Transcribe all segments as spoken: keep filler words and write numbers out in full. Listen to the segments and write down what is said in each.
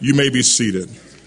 You may be seated.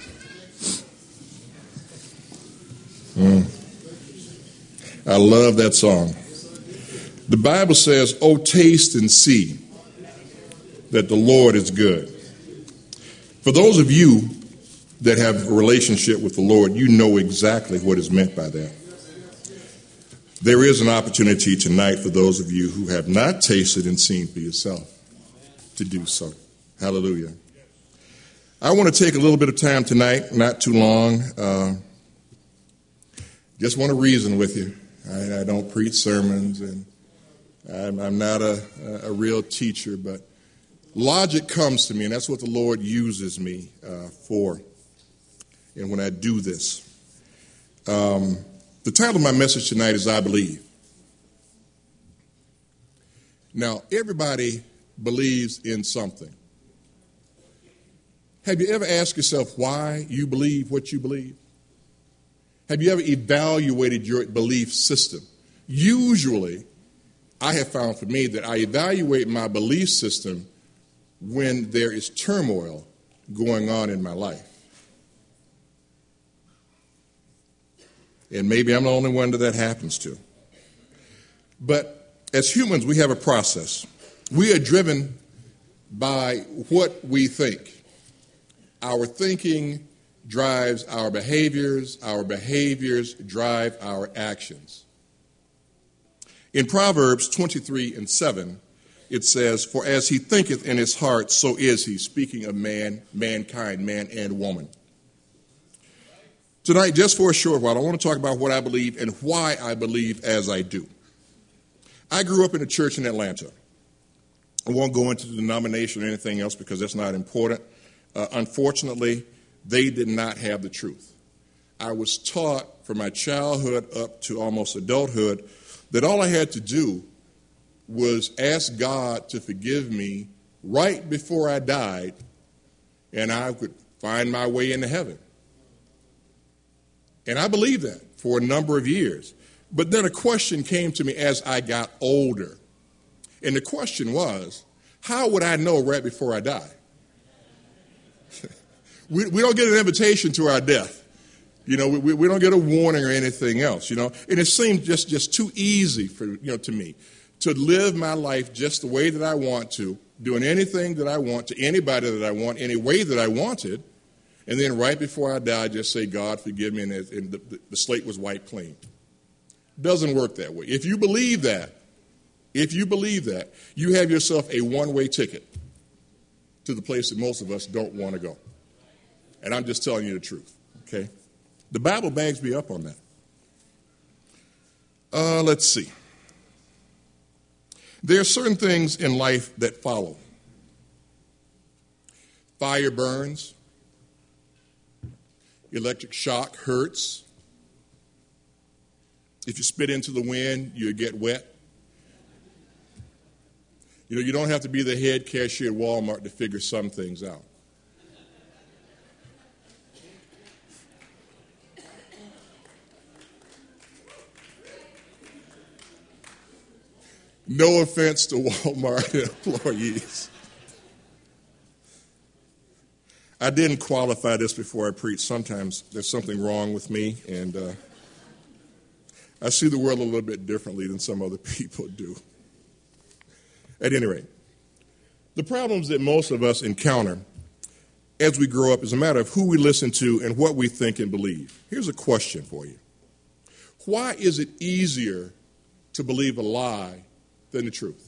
Mm. I love that song. The Bible says, "Oh, taste and see that the Lord is good." For those of you that have a relationship with the Lord, you know exactly what is meant by that. There is an opportunity tonight for those of you who have not tasted and seen for yourself to do so. Hallelujah. I want to take a little bit of time tonight, not too long. Uh, just want to reason with you. I, I don't preach sermons, and I'm, I'm not a, a real teacher, but logic comes to me, and that's what the Lord uses me uh, for. And when I do this, um, the title of my message tonight is I Believe. Now, everybody believes in something. Have you ever asked yourself why you believe what you believe? Have you ever evaluated your belief system? Usually, I have found for me that I evaluate my belief system when there is turmoil going on in my life. And maybe I'm the only one that that happens to. But as humans, we have a process. We are driven by what we think. Our thinking drives our behaviors. Our behaviors drive our actions. In Proverbs twenty-three and seven, it says, "For as he thinketh in his heart, so is he," speaking of man, mankind, man and woman. Tonight, just for a short while, I want to talk about what I believe and why I believe as I do. I grew up in a church in Atlanta. I won't go into the denomination or anything else because that's not important. Uh, unfortunately, they did not have the truth. I was taught from my childhood up to almost adulthood that all I had to do was ask God to forgive me right before I died, and I could find my way into heaven. And I believed that for a number of years. But then a question came to me as I got older. And the question was, how would I know right before I die? we, we don't get an invitation to our death. You know, we, we don't get a warning or anything else, you know. And it seemed just, just too easy for, you know, to me to live my life just the way that I want to, doing anything that I want to anybody that I want, any way that I wanted. And then right before I die, just say, "God, forgive me," and, and the, the, the slate was wiped clean. Doesn't work that way. If you believe that, if you believe that, you have yourself a one-way ticket to the place that most of us don't want to go. And I'm just telling you the truth, okay? The Bible backs me up on that. Uh, let's see. There are certain things in life that follow. Fire burns. Electric shock hurts. If you spit into the wind, you get wet. You know, you don't have to be the head cashier at Walmart to figure some things out. No offense to Walmart employees. I didn't qualify this before I preached. Sometimes there's something wrong with me, and uh, I see the world a little bit differently than some other people do. At any rate, the problems that most of us encounter as we grow up is a matter of who we listen to and what we think and believe. Here's a question for you. Why is it easier to believe a lie than the truth?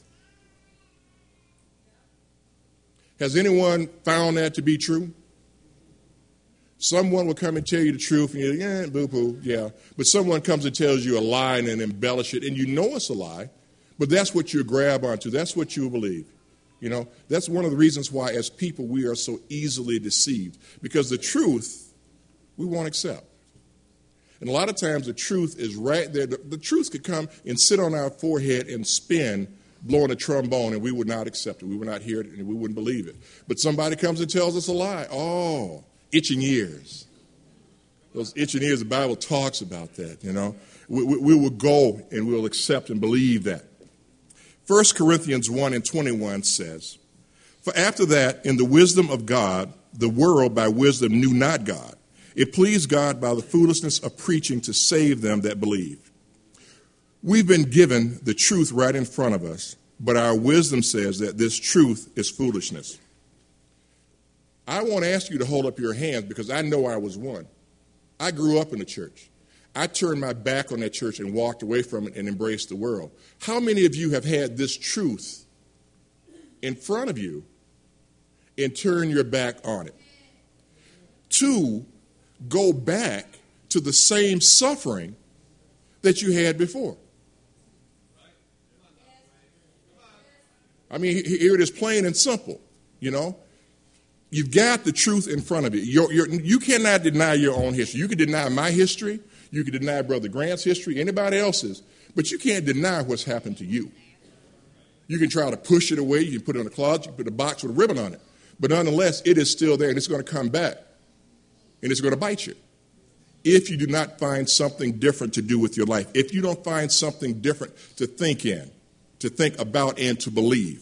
Has anyone found that to be true? Someone will come and tell you the truth, and you're like, yeah, boo-poo, yeah. But someone comes and tells you a lie and then embellish it, and you know it's a lie, but that's what you grab onto. That's what you believe. You know, that's one of the reasons why, as people, we are so easily deceived, because the truth we won't accept. And a lot of times the truth is right there. The, the truth could come and sit on our forehead and spin, blowing a trombone, and we would not accept it. We would not hear it, and we wouldn't believe it. But somebody comes and tells us a lie. Oh, itching ears. Those itching ears, the Bible talks about that, you know. We, we, we will go and we'll accept and believe that. First Corinthians one and twenty-one says, "For after that, in the wisdom of God, the world by wisdom knew not God. It pleased God by the foolishness of preaching to save them that believe. We've been given the truth right in front of us, but our wisdom says that this truth is foolishness. I want to ask you to hold up your hands because I know I was one. I grew up in the church. I turned my back on that church and walked away from it and embraced the world. How many of you have had this truth in front of you and turn your back on it? Two, go back to the same suffering that you had before. I mean, here it is plain and simple, you know. You've got the truth in front of you. You're, you're, you cannot deny your own history. You can deny my history. You can deny Brother Grant's history, anybody else's, but you can't deny what's happened to you. You can try to push it away. You can put it in a closet. You can put a box with a ribbon on it. But nonetheless, it is still there, and it's going to come back, and it's going to bite you if you do not find something different to do with your life, if you don't find something different to think in, to think about, and to believe.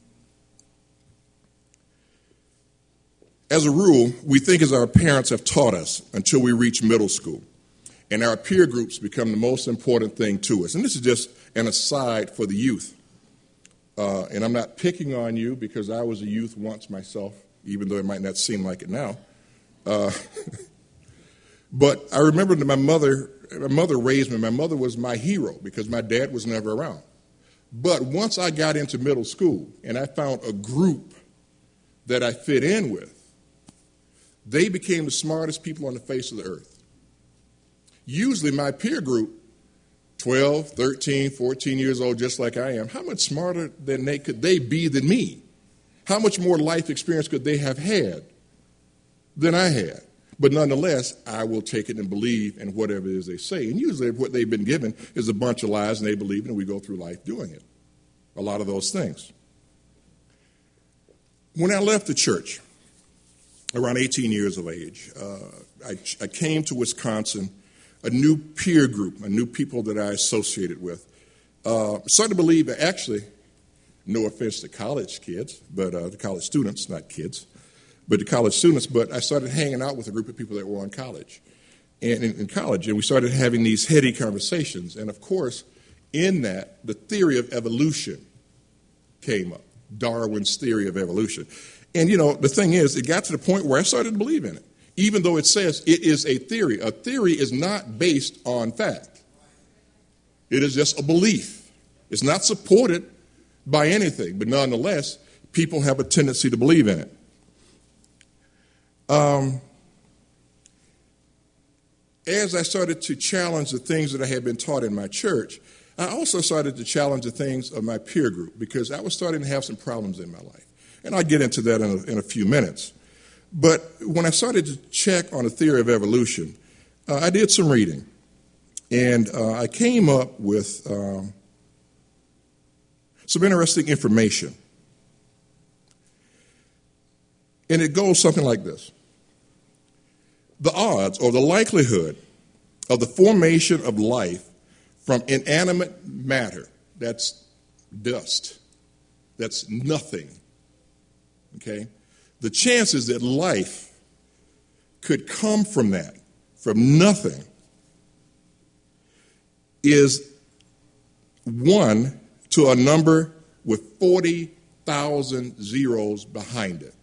As a rule, we think as our parents have taught us until we reach middle school, and our peer groups become the most important thing to us. And this is just an aside for the youth. Uh, and I'm not picking on you because I was a youth once myself, even though it might not seem like it now. Uh, but I remember that my mother, my mother raised me. My mother was my hero because my dad was never around. But once I got into middle school and I found a group that I fit in with, they became the smartest people on the face of the earth. Usually my peer group, twelve, thirteen, fourteen years old, just like I am, how much smarter than they could they be than me? How much more life experience could they have had than I had? But nonetheless, I will take it and believe in whatever it is they say. And usually what they've been given is a bunch of lies, and they believe it, and we go through life doing it. A lot of those things. When I left the church, around eighteen years of age, uh, I, I came to Wisconsin, a new peer group, a new people that I associated with. Uh, started to believe, actually, no offense to college kids, but uh, the college students, not kids, but the college students, but I started hanging out with a group of people that were in college, and in, in college, and we started having these heady conversations. And of course, in that, the theory of evolution came up, Darwin's theory of evolution. And, you know, the thing is, it got to the point where I started to believe in it, even though it says it is a theory. A theory is not based on fact. It is just a belief. It's not supported by anything, but nonetheless, people have a tendency to believe in it. Um, as I started to challenge the things that I had been taught in my church, I also started to challenge the things of my peer group because I was starting to have some problems in my life. And I'll get into that in a, in a few minutes. But when I started to check on the theory of evolution, uh, I did some reading. And uh, I came up with um, some interesting information. And it goes something like this. The odds or the likelihood of the formation of life from inanimate matter, that's dust, that's nothing, okay? The chances that life could come from that, from nothing, is one to a number with forty thousand zeros behind it.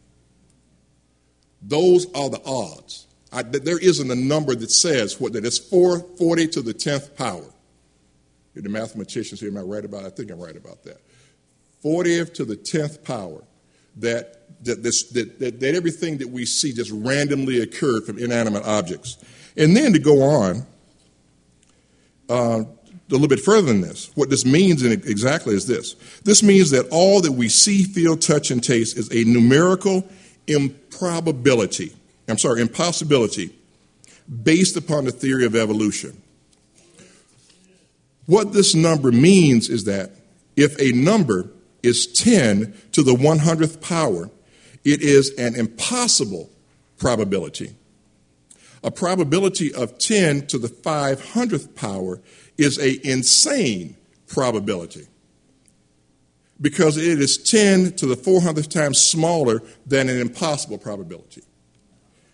Those are the odds. I, there isn't a number that says what that is. forty to the tenth power. If the mathematicians here, am I right about it? I think I'm right about that. fortieth to the tenth power. That that, this, that that that everything that we see just randomly occurred from inanimate objects. And then to go on uh, a little bit further than this, what this means in exactly is this. This means that all that we see, feel, touch, and taste is a numerical improbability. I'm sorry, impossibility based upon the theory of evolution. What this number means is that if a number is ten to the one hundredth power, it is an impossible probability. A probability of ten to the five hundredth power is an insane probability because it is ten to the four hundredth times smaller than an impossible probability.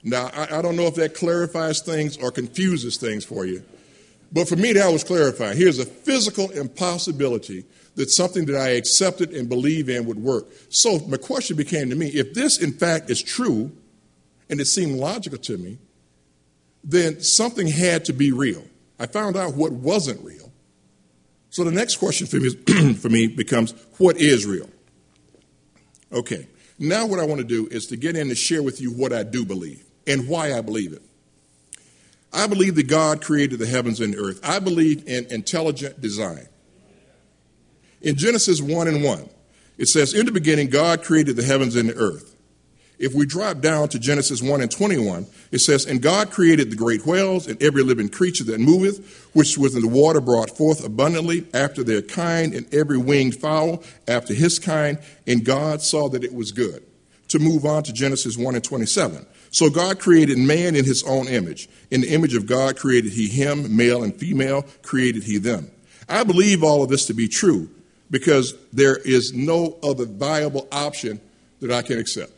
Now, I, I don't know if that clarifies things or confuses things for you, but for me, that was clarifying. Here's a physical impossibility that something that I accepted and believe in would work. So my question became to me, if this, in fact, is true, and it seemed logical to me, then something had to be real. I found out what wasn't real. So the next question for me, for me becomes, what is real? Okay, now what I want to do is to get in and share with you what I do believe and why I believe it. I believe that God created the heavens and the earth. I believe in intelligent design. In Genesis one and one, it says, in the beginning, God created the heavens and the earth. If we drop down to Genesis one and twenty-one, it says, and God created the great whales and every living creature that moveth, which within the water brought forth abundantly after their kind, and every winged fowl after his kind. And God saw that it was good. To move on to Genesis one and twenty-seven. So God created man in his own image. In the image of God created he him, male and female created he them. I believe all of this to be true because there is no other viable option that I can accept.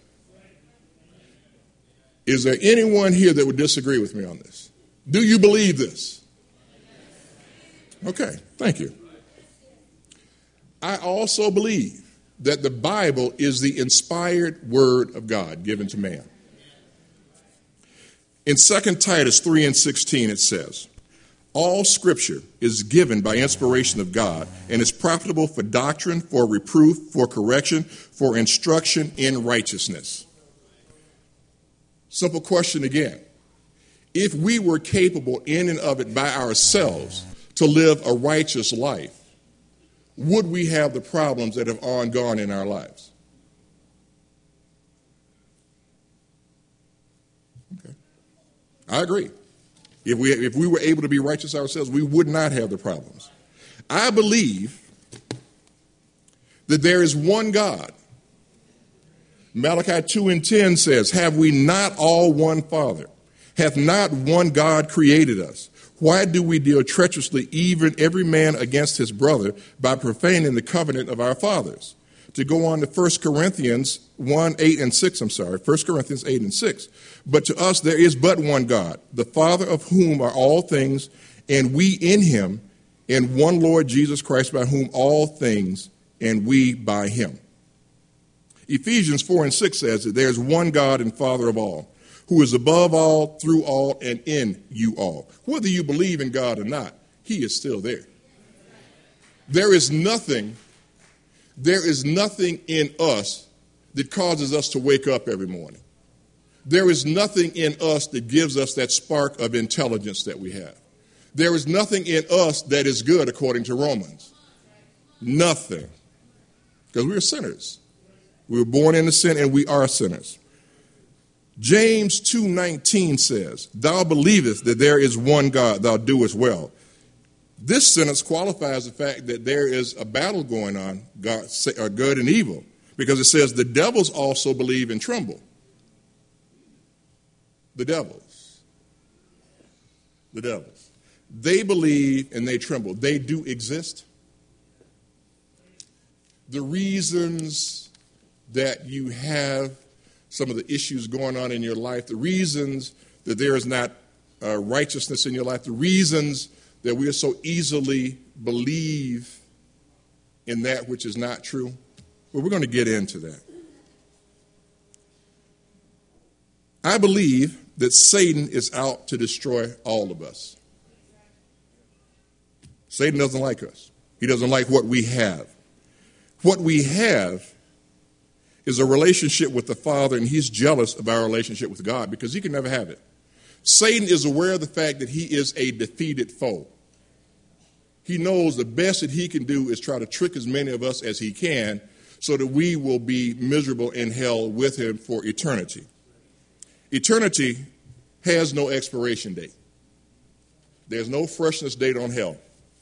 Is there anyone here that would disagree with me on this? Do you believe this? Okay, thank you. I also believe that the Bible is the inspired word of God given to man. In Second Titus three and sixteen, it says, all scripture is given by inspiration of God and is profitable for doctrine, for reproof, for correction, for instruction in righteousness. Simple question again. If we were capable in and of it by ourselves to live a righteous life, would we have the problems that have gone in our lives? Okay. I agree. If we, if we were able to be righteous ourselves, we would not have the problems. I believe that there is one God. Malachi two and ten says, have we not all one Father? Hath not one God created us? Why do we deal treacherously, even every man against his brother, by profaning the covenant of our fathers? To go on to First Corinthians one, eight and six, I'm sorry, First Corinthians eight and six. But to us there is but one God, the Father of whom are all things, and we in him, and one Lord Jesus Christ, by whom all things, and we by him. Ephesians four and six says that there is one God and Father of all, who is above all, through all, and in you all. Whether you believe in God or not, he is still there. There is nothing, there is nothing in us that causes us to wake up every morning. There is nothing in us that gives us that spark of intelligence that we have. There is nothing in us that is good, according to Romans. Nothing. Because we are sinners. We were born into sin and we are sinners. James two nineteen says, thou believest that there is one God, thou doest well. This sentence qualifies the fact that there is a battle going on, God, good and evil, because it says the devils also believe and tremble. The devils. The devils. They believe and they tremble. They do exist. The reasons that you have some of the issues going on in your life, the reasons that there is not uh, righteousness in your life, the reasons that we are so easily believe in that which is not true. Well, we're going to get into that. I believe that Satan is out to destroy all of us. Satan doesn't like us. He doesn't like what we have. What we have is a relationship with the Father, and he's jealous of our relationship with God because he can never have it. Satan is aware of the fact that he is a defeated foe. He knows the best that he can do is try to trick as many of us as he can so that we will be miserable in hell with him for eternity. Eternity has no expiration date. There's no freshness date on hell.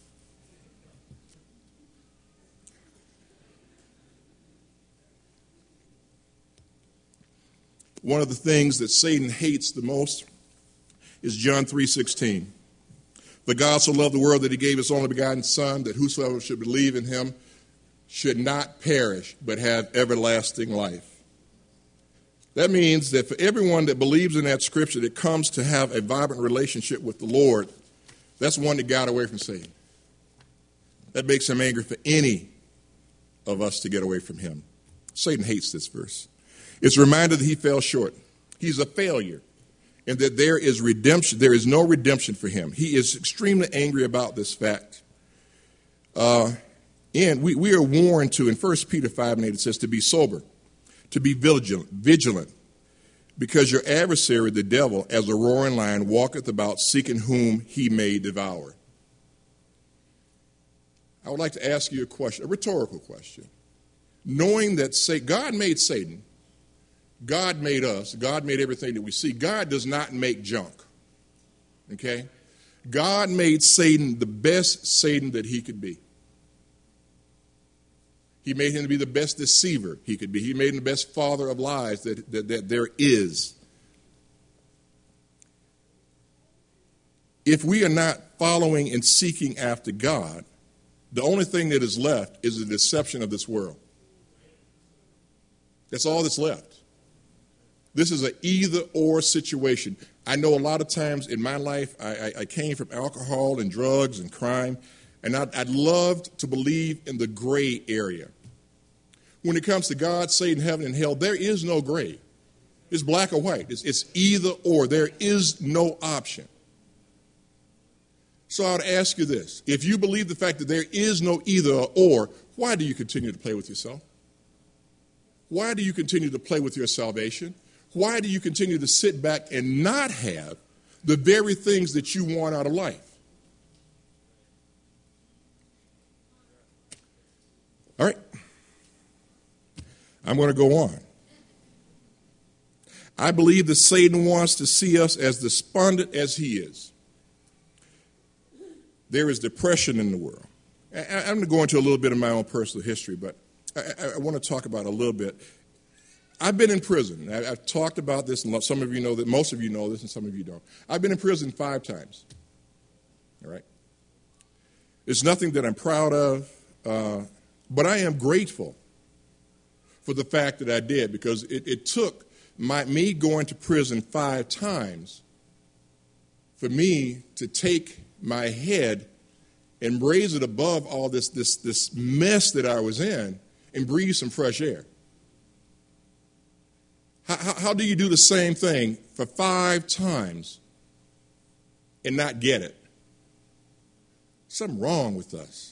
One of the things that Satan hates the most is John three sixteen. For God so loved the world that he gave his only begotten Son, that whosoever should believe in him should not perish, but have everlasting life. That means that for everyone that believes in that scripture that comes to have a vibrant relationship with the Lord, that's one that got away from Satan. That makes him angry for any of us to get away from him. Satan hates this verse. It's a reminder that he fell short. He's a failure, and that there is redemption. There is no redemption for him. He is extremely angry about this fact. Uh, and we, we are warned to, in First Peter five and eight, it says to be sober, to be vigilant, vigilant, because your adversary, the devil, as a roaring lion, walketh about seeking whom he may devour. I would like to ask you a question, a rhetorical question. Knowing that say, God made Satan, God made us, God made everything that we see. God does not make junk, okay? God made Satan the best Satan that he could be. He made him to be the best deceiver he could be. He made him the best father of lies that, that, that there is. If we are not following and seeking after God, the only thing that is left is the deception of this world. That's all that's left. This is an either-or situation. I know a lot of times in my life, I, I, I came from alcohol and drugs and crime, and I'd, I'd loved to believe in the gray area. When it comes to God, Satan, heaven, and hell, there is no gray. It's black or white. It's, it's either-or. There is no option. So I would ask you this. If you believe the fact that there is no either-or, why do you continue to play with yourself? Why do you continue to play with your salvation? Why do you continue to sit back and not have the very things that you want out of life? All right. I'm going to go on. I believe that Satan wants to see us as despondent as he is. There is depression in the world. I'm going to go into a little bit of my own personal history, but I, I want to talk about it a little bit. I've been in prison. I, I've talked about this, and some of you know that. Most of you know this, and some of you don't. I've been in prison five times. All right? It's nothing that I'm proud of, uh, but I am grateful for the fact that I did, because it, it took my, me going to prison five times for me to take my head and raise it above all this, this, this mess that I was in and breathe some fresh air. How, how, how do you do the same thing for five times and not get it? Something wrong with us.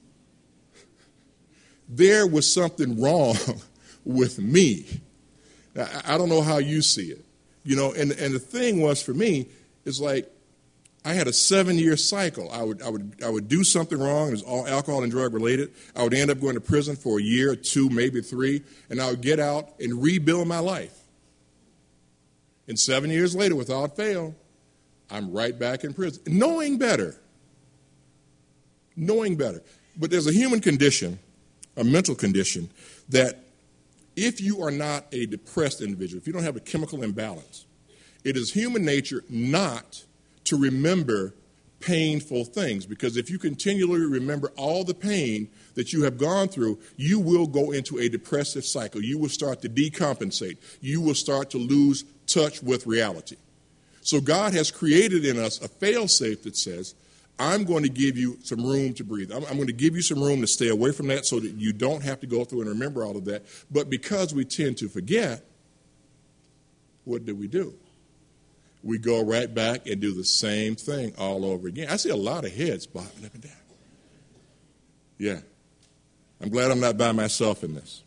There was something wrong with me. I, I don't know how you see it. You know, and, and the thing was for me, is like, I had a seven-year cycle. I would, I would, I would do something wrong. It was all alcohol and drug related. I would end up going to prison for a year, two, maybe three, and I would get out and rebuild my life. And seven years later, without fail, I'm right back in prison, knowing better. Knowing better. But there's a human condition, a mental condition, that if you are not a depressed individual, if you don't have a chemical imbalance, it is human nature not to remember painful things, because if you continually remember all the pain that you have gone through, you will go into a depressive cycle. You will start to decompensate. You will start to lose touch with reality. So God has created in us a fail-safe that says, I'm going to give you some room to breathe. I'm, I'm going to give you some room to stay away from that so that you don't have to go through and remember all of that. But because we tend to forget, what do we do? We go right back and do the same thing all over again. I see a lot of heads bobbing up and down. Yeah. I'm glad I'm not by myself in this.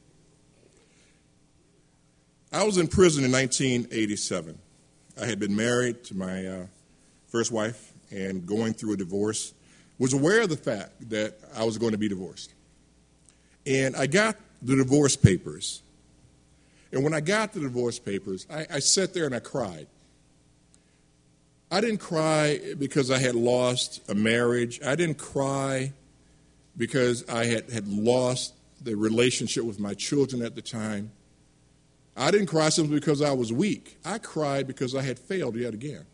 I was in prison in nineteen eighty-seven. I had been married to my uh, first wife and going through a divorce. Was aware of the fact that I was going to be divorced. And I got the divorce papers. And when I got the divorce papers, I, I sat there and I cried. I didn't cry because I had lost a marriage. I didn't cry because I had, had lost the relationship with my children at the time. I didn't cry simply because I was weak. I cried because I had failed yet again.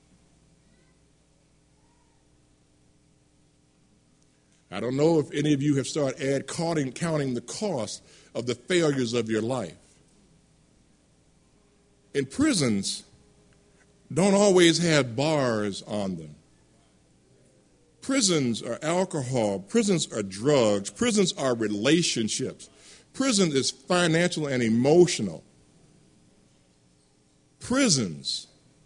I don't know if any of you have started add, counting, counting the cost of the failures of your life. And prisons don't always have bars on them. Prisons are alcohol. Prisons are drugs. Prisons are relationships. Prison is financial and emotional. Prisons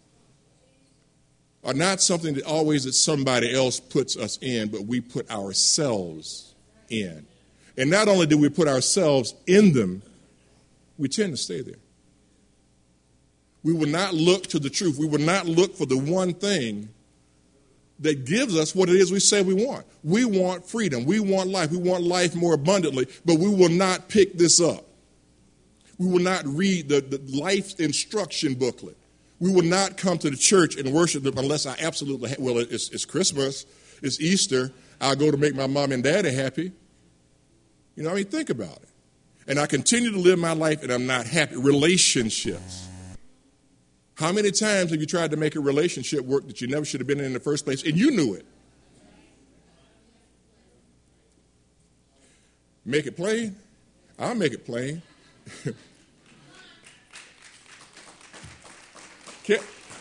are not something that always that somebody else puts us in, but we put ourselves in. And not only do we put ourselves in them, we tend to stay there. We will not look to the truth. We will not look for the one thing that gives us what it is we say we want. We want freedom. We want life. We want life more abundantly, but we will not pick this up. We will not read the, the life instruction booklet. We will not come to the church and worship them unless I absolutely, ha- well, it's, it's Christmas, it's Easter, I'll go to make my mom and daddy happy. You know, I mean, think about it. And I continue to live my life and I'm not happy. Relationships. How many times have you tried to make a relationship work that you never should have been in in the first place, and you knew it? Make it plain? I'll make it plain. Can,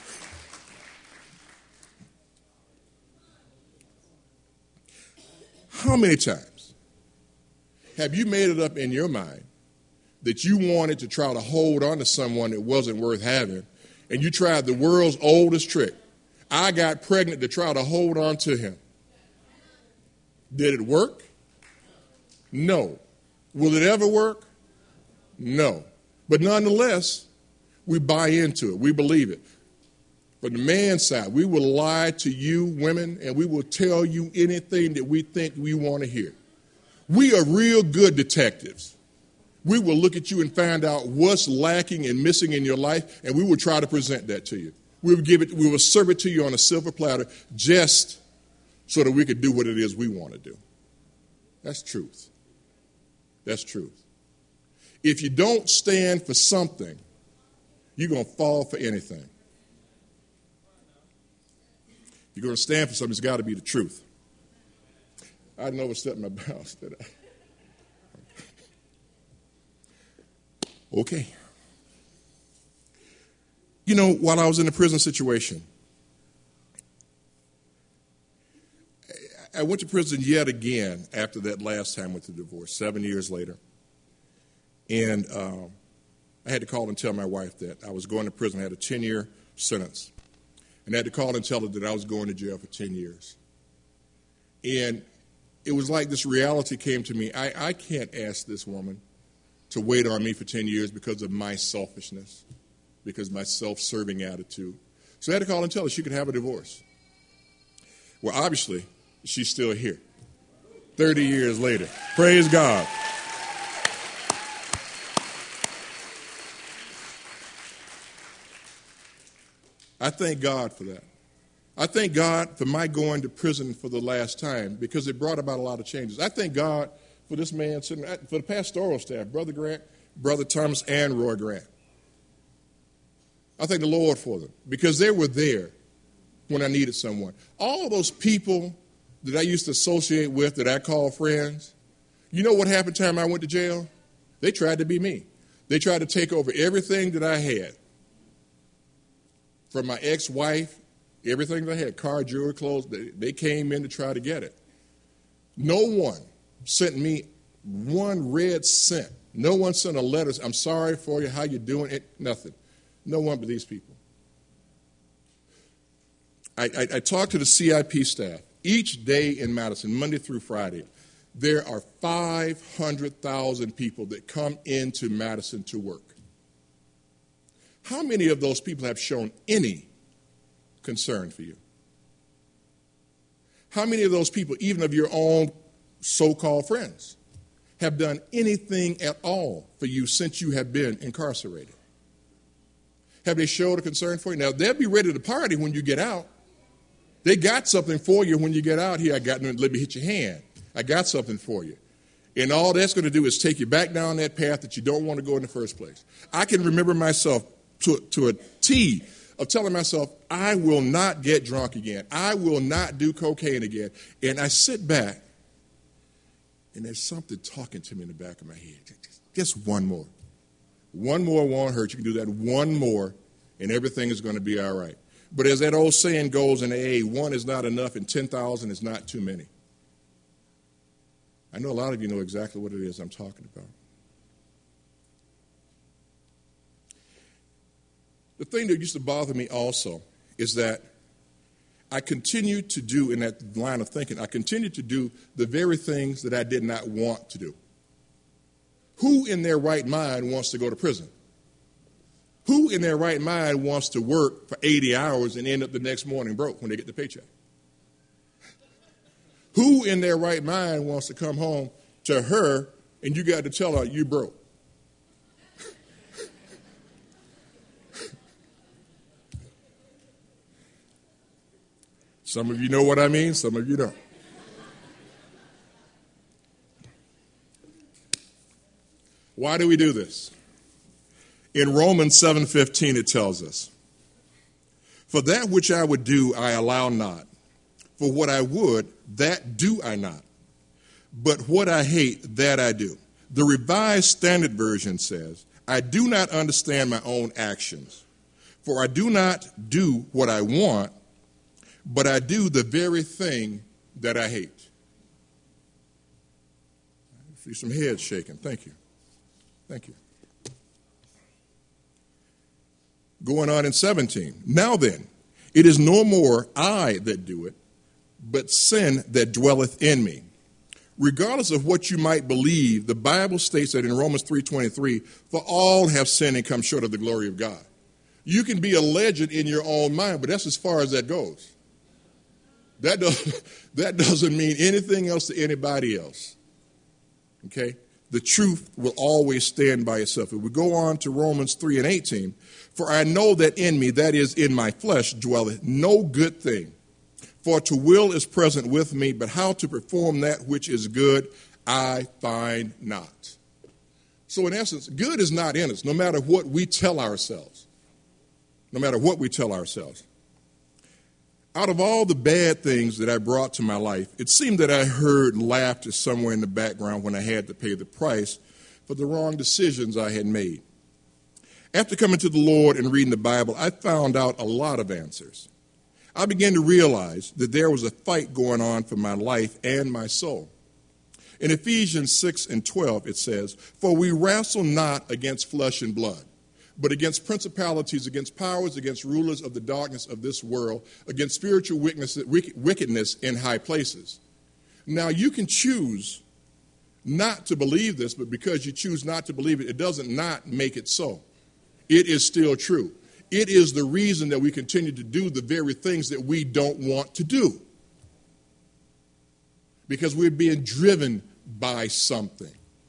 how many times have you made it up in your mind that you wanted to try to hold on to someone that wasn't worth having, and you tried the world's oldest trick? I got pregnant to try to hold on to him. Did it work? No. Will it ever work? No. But nonetheless, we buy into it. We believe it. From the man's side, we will lie to you women, and we will tell you anything that we think we want to hear. We are real good detectives. We will look at you and find out what's lacking and missing in your life, and we will try to present that to you. We will give it, we will serve it to you on a silver platter just so that we could do what it is we want to do. That's truth. That's truth. If you don't stand for something, you're going to fall for anything. If you're going to stand for something, it's got to be the truth. I didn't overstep my bounds, did I? Okay. You know, while I was in the prison situation, I went to prison yet again after that last time with the divorce, seven years later. And um, I had to call and tell my wife that I was going to prison. I had a ten-year sentence. And I had to call and tell her that I was going to jail for ten years. And it was like this reality came to me. I, I can't ask this woman to wait on me for ten years because of my selfishness, because of my self-serving attitude. So I had to call and tell her she could have a divorce. Well, obviously, she's still here, thirty years later. Praise God. I thank God for that. I thank God for my going to prison for the last time because it brought about a lot of changes. I thank God for this man, for the pastoral staff, Brother Grant, Brother Thomas, and Roy Grant. I thank the Lord for them because they were there when I needed someone. All those people that I used to associate with that I call friends, you know what happened time I went to jail? They tried to be me. They tried to take over everything that I had. From my ex-wife, everything that I had, car, jewelry, clothes, they, they came in to try to get it. No one sent me one red cent. No one sent a letter, I'm sorry for you, how you doing? It, nothing. No one but these people. I, I, I talked to the C I P staff. Each day in Madison, Monday through Friday, there are five hundred thousand people that come into Madison to work. How many of those people have shown any concern for you? How many of those people, even of your own so-called friends, have done anything at all for you since you have been incarcerated? Have they showed a concern for you? Now, they'll be ready to party when you get out. They got something for you when you get out here. I got, let me hit your hand. I got something for you. And all that's going to do is take you back down that path that you don't want to go in the first place. I can remember myself to, to a T of telling myself, I will not get drunk again. I will not do cocaine again. And I sit back, and there's something talking to me in the back of my head. Just one more. One more won't hurt. You can do that one more, and everything is going to be all right. But as that old saying goes in A A, one is not enough, and ten thousand is not too many. I know a lot of you know exactly what it is I'm talking about. The thing that used to bother me also is that I continued to do, in that line of thinking, I continued to do the very things that I did not want to do. Who in their right mind wants to go to prison? Who in their right mind wants to work for eighty hours and end up the next morning broke when they get the paycheck? Who in their right mind wants to come home to her and you got to tell her you broke? Some of you know what I mean, some of you don't. Why do we do this? In Romans seven fifteen it tells us, "For that which I would do I allow not, for what I would, that do I not. But what I hate, that I do." The Revised Standard Version says, "I do not understand my own actions, for I do not do what I want, but I do the very thing that I hate." I see some heads shaking. Thank you. Thank you. Going on in seventeen. "Now then, it is no more I that do it, but sin that dwelleth in me. Regardless of what you might believe, the Bible states that in Romans three twenty-three, for all have sinned and come short of the glory of God." You can be a legend in your own mind, but that's as far as that goes. That doesn't, that doesn't mean anything else to anybody else. Okay? The truth will always stand by itself. If we go on to Romans three and eighteen, "For I know that in me, that is in my flesh, dwelleth no good thing. For to will is present with me, but how to perform that which is good, I find not." So in essence, good is not in us, no matter what we tell ourselves. No matter what we tell ourselves. Out of all the bad things that I brought to my life, it seemed that I heard laughter somewhere in the background when I had to pay the price for the wrong decisions I had made. After coming to the Lord and reading the Bible, I found out a lot of answers. I began to realize that there was a fight going on for my life and my soul. In Ephesians six and twelve, it says, "For we wrestle not against flesh and blood, but against principalities, against powers, against rulers of the darkness of this world, against spiritual wickedness in high places." Now, you can choose not to believe this, but because you choose not to believe it, it doesn't not make it so. It is still true. It is the reason that we continue to do the very things that we don't want to do. Because we're being driven by something.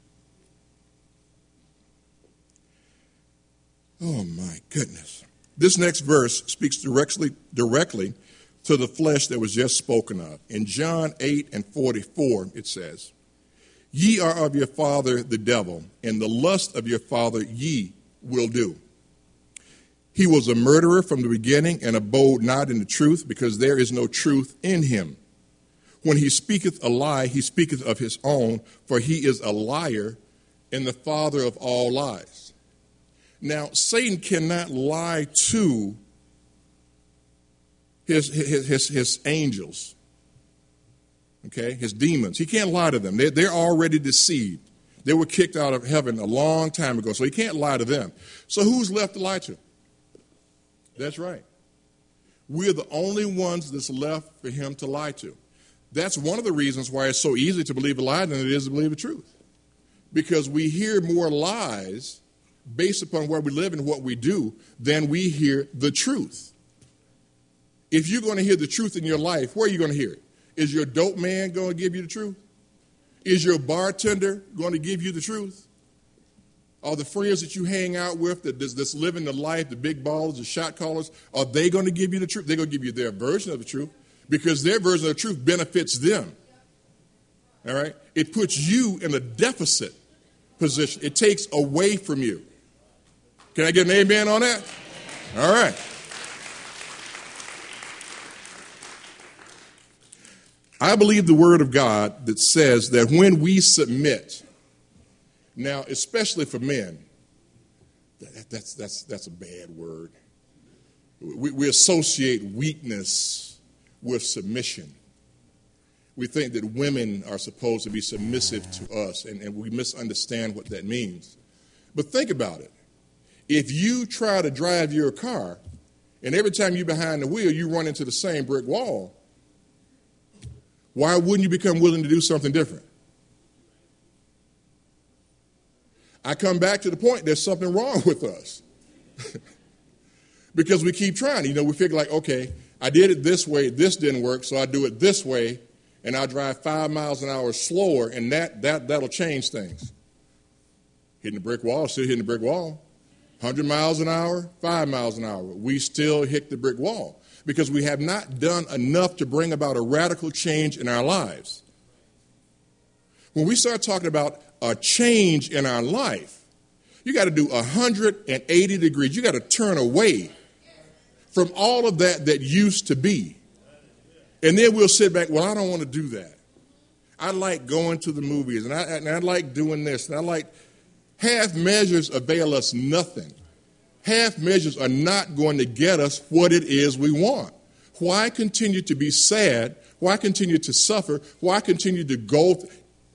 Oh, my goodness. This next verse speaks directly, directly to the flesh that was just spoken of. In John eight and forty-four, it says, "Ye are of your father the devil, and the lust of your father ye will do. He was a murderer from the beginning, and abode not in the truth, because there is no truth in him. When he speaketh a lie, he speaketh of his own, for he is a liar and the father of all lies." Now, Satan cannot lie to his, his, his, his angels, okay, his demons. He can't lie to them. They're, they're already deceived. They were kicked out of heaven a long time ago, so he can't lie to them. So who's left to lie to? That's right. We're the only ones that's left for him to lie to. That's one of the reasons why it's so easy to believe a lie than it is to believe the truth. Because we hear more lies based upon where we live and what we do than we hear the truth. If you're going to hear the truth in your life, where are you going to hear it? Is your dope man going to give you the truth? Is your bartender going to give you the truth? Are the friends that you hang out with that that's living the life, the big ballers, the shot callers, are they going to give you the truth? They're going to give you their version of the truth because their version of the truth benefits them. All right? It puts you in a deficit position. It takes away from you. Can I get an amen on that? All right. I believe the word of God that says that when we submit, now especially for men, That, that's, that's, that's a bad word. We, we associate weakness with submission. We think that women are supposed to be submissive to us, and, and we misunderstand what that means. But think about it. If you try to drive your car, and every time you're behind the wheel, you run into the same brick wall, why wouldn't you become willing to do something different? I come back to the point, there's something wrong with us. Because we keep trying. You know, we figure like, okay, I did it this way, this didn't work, so I do it this way, and I'll drive five miles an hour slower, and that, that, that'll change things. Hitting the brick wall, still hitting the brick wall. one hundred miles an hour, five miles an hour. We still hit the brick wall because we have not done enough to bring about a radical change in our lives. When we start talking about a change in our life, you got to do one hundred eighty degrees. You got to turn away from all of that that used to be. And then we'll sit back, well, I don't want to do that. I like going to the movies, and I, and I like doing this, and I like... Half measures avail us nothing. Half measures are not going to get us what it is we want. Why continue to be sad? Why continue to suffer? Why continue to go? Th-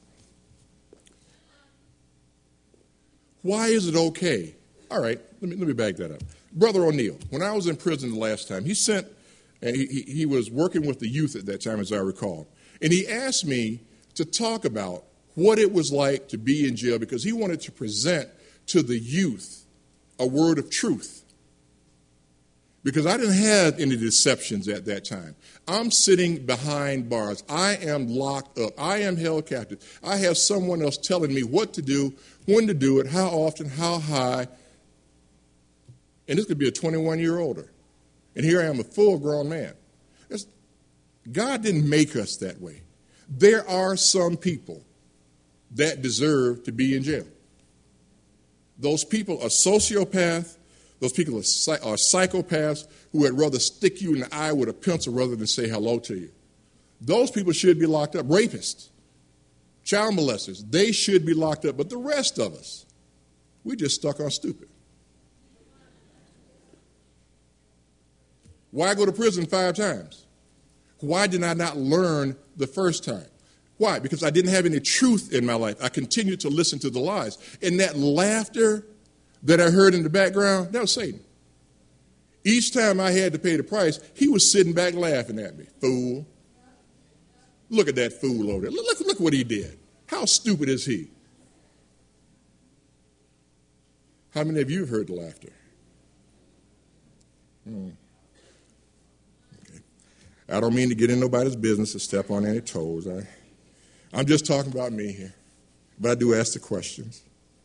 Why is it okay? All right, let me, let me back that up. Brother O'Neill, when I was in prison the last time, he sent, and he, he, he was working with the youth at that time, as I recall, and he asked me to talk about what it was like to be in jail because he wanted to present to the youth a word of truth. Because I didn't have any deceptions at that time. I'm sitting behind bars. I am locked up. I am held captive. I have someone else telling me what to do, when to do it, how often, how high. And this could be a twenty-one-year-older. And here I am, a full-grown man. It's, God didn't make us that way. There are some people that deserve to be in jail. Those people are sociopaths. Those people are, are psychopaths who would rather stick you in the eye with a pencil rather than say hello to you. Those people should be locked up. Rapists, child molesters, they should be locked up. But the rest of us, we just stuck on stupid. Why go to prison five times? Why did I not learn the first time? Why? Because I didn't have any truth in my life. I continued to listen to the lies. And that laughter that I heard in the background, that was Satan. Each time I had to pay the price, he was sitting back laughing at me. Fool. Look at that fool over there. Look, look, look what he did. How stupid is he? How many of you have heard the laughter? Hmm. Okay. I don't mean to get in nobody's business or step on any toes. I... I'm just talking about me here, but I do ask the questions.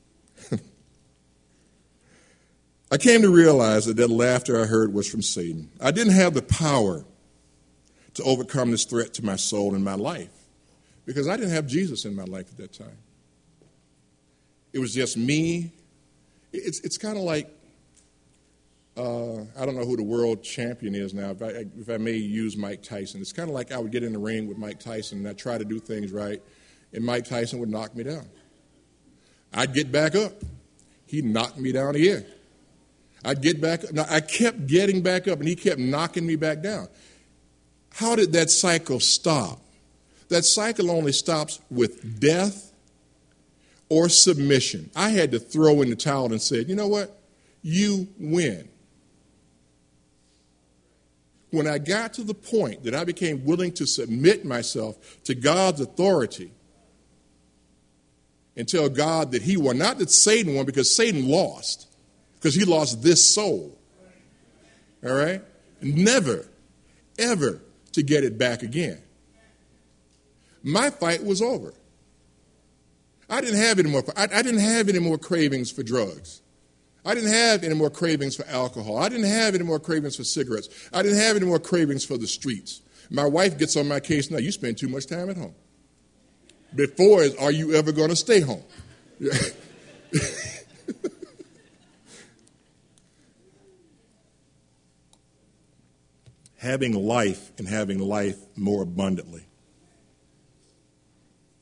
I came to realize that that laughter I heard was from Satan. I didn't have the power to overcome this threat to my soul and my life because I didn't have Jesus in my life at that time. It was just me. It's, it's kind of like, uh, I don't know who the world champion is now, if I, if I may use Mike Tyson. It's kind of like I would get in the ring with Mike Tyson and I'd try to do things right, and Mike Tyson would knock me down. I'd get back up. He'd knock me down again. I'd get back up. Now, I kept getting back up, and he kept knocking me back down. How did that cycle stop? That cycle only stops with death or submission. I had to throw in the towel and say, you know what? You win. When I got to the point that I became willing to submit myself to God's authority and tell God that he won, not that Satan won, because Satan lost, because he lost this soul. All right? Never, ever to get it back again. My fight was over. I didn't have any more, I, I didn't have any more cravings for drugs. I didn't have any more cravings for alcohol. I didn't have any more cravings for cigarettes. I didn't have any more cravings for the streets. My wife gets on my case now. You spend too much time at home. Before is, are you ever going to stay home? Having life and having life more abundantly.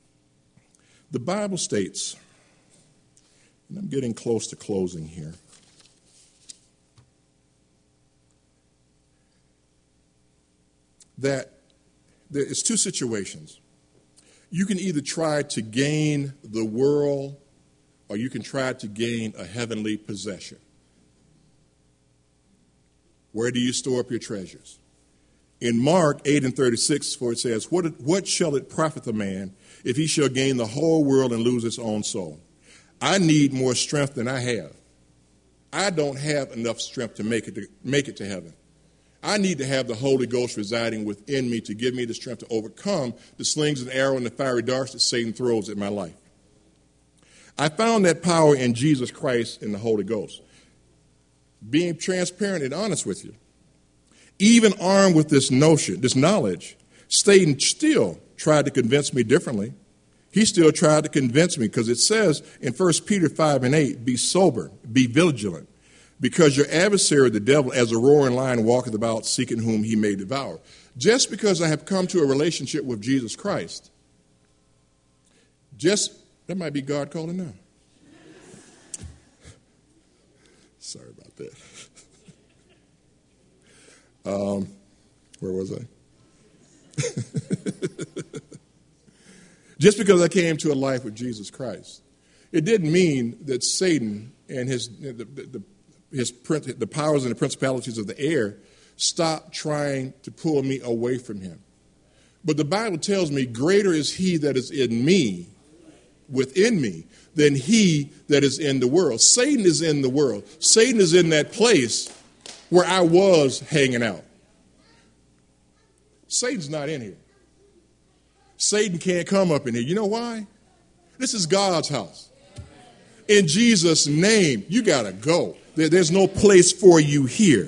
The Bible states, and I'm getting close to closing here, that there is two situations. You can either try to gain the world or you can try to gain a heavenly possession. Where do you store up your treasures? In Mark eight and thirty-six, for it says, what, what shall it profit a man if he shall gain the whole world and lose his own soul? I need more strength than I have. I don't have enough strength to make it to, make it to heaven. I need to have the Holy Ghost residing within me to give me the strength to overcome the slings and arrows and the fiery darts that Satan throws at my life. I found that power in Jesus Christ and the Holy Ghost. Being transparent and honest with you. Even armed with this notion, this knowledge, Satan still tried to convince me differently. He still tried to convince me because it says in First Peter five and eight, be sober, be vigilant, because your adversary, the devil, as a roaring lion, walketh about seeking whom he may devour. Just because I have come to a relationship with Jesus Christ, just, that might be God calling now. Sorry about that. Um, where was I? Just because I came to a life with Jesus Christ, it didn't mean that Satan and his the, the, his the powers and the principalities of the air stopped trying to pull me away from him. But the Bible tells me, greater is he that is in me, within me, than he that is in the world. Satan is in the world. Satan is in that place where I was hanging out. Satan's not in here. Satan can't come up in here. You know why? This is God's house. In Jesus' name, you got to go. There, there's no place for you here.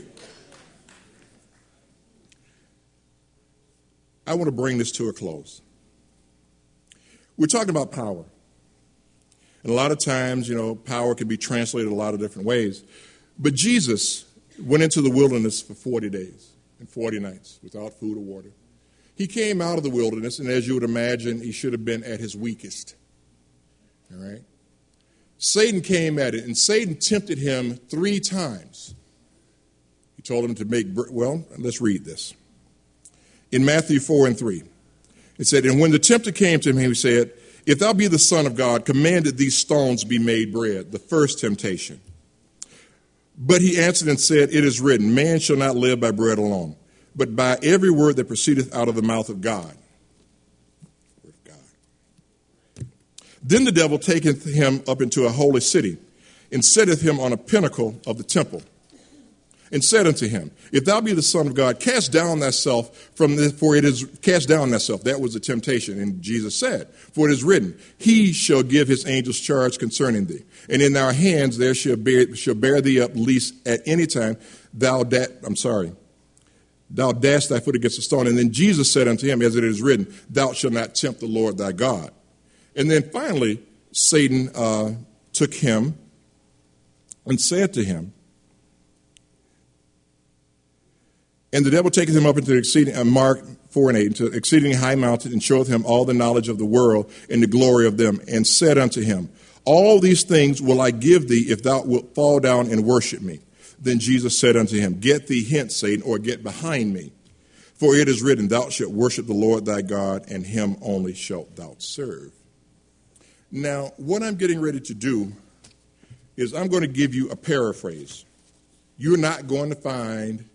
I want to bring this to a close. We're talking about power. And a lot of times, you know, power can be translated a lot of different ways. But Jesus went into the wilderness for forty days and forty nights without food or water. He came out of the wilderness, and as you would imagine, he should have been at his weakest. All right? Satan came at it, and Satan tempted him three times. He told him to make, well, let's read this. In Matthew four and three, it said, and when the tempter came to him, he said, if thou be the Son of God, command that these stones be made bread. The first temptation. But he answered and said, it is written, man shall not live by bread alone, but by every word that proceedeth out of the mouth of God. Word of God. Then the devil taketh him up into a holy city, and setteth him on a pinnacle of the temple, and said unto him, if thou be the Son of God, cast down thyself from this, for it is cast down thyself. That was the temptation. And Jesus said, for it is written, he shall give his angels charge concerning thee, and in our hands there shall bear, shall bear thee up, lest at any time thou da- I'm sorry, thou dash thy foot against a stone. And then Jesus said unto him, as it is written, thou shalt not tempt the Lord thy God. And then finally, Satan uh, took him and said to him, and the devil taketh him up into the exceeding, uh, Mark four and eight, into exceeding high mountain, and showeth him all the knowledge of the world and the glory of them, and said unto him, all these things will I give thee if thou wilt fall down and worship me. Then Jesus said unto him, get thee hence, Satan, or get behind me. For it is written, thou shalt worship the Lord thy God, and him only shalt thou serve. Now, what I'm getting ready to do is I'm going to give you a paraphrase. You're not going to find,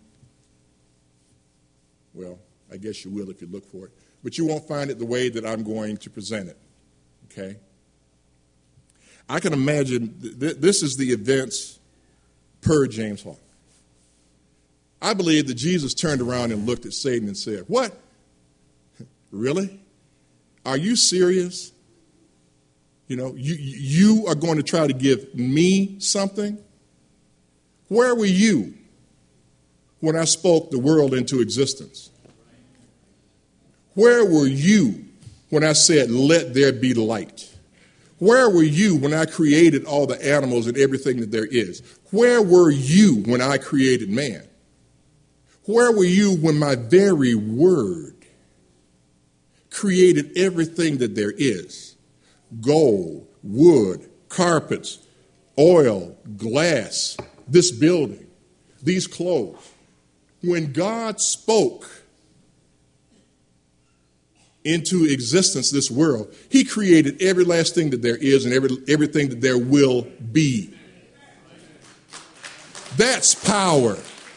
well, I guess you will if you look for it, but you won't find it the way that I'm going to present it, okay? I can imagine th- this is the events per James Hawk. I believe that Jesus turned around and looked at Satan and said, what? Really? Are you serious? You know, you, you are going to try to give me something? Where were you when I spoke the world into existence? Where were you when I said, let there be light? Where were you when I created all the animals and everything that there is? Where were you when I created man? Where were you when my very word created everything that there is? Gold, wood, carpets, oil, glass, this building, these clothes. When God spoke, into existence this world, he created every last thing that there is and every, everything that there will be. That's power.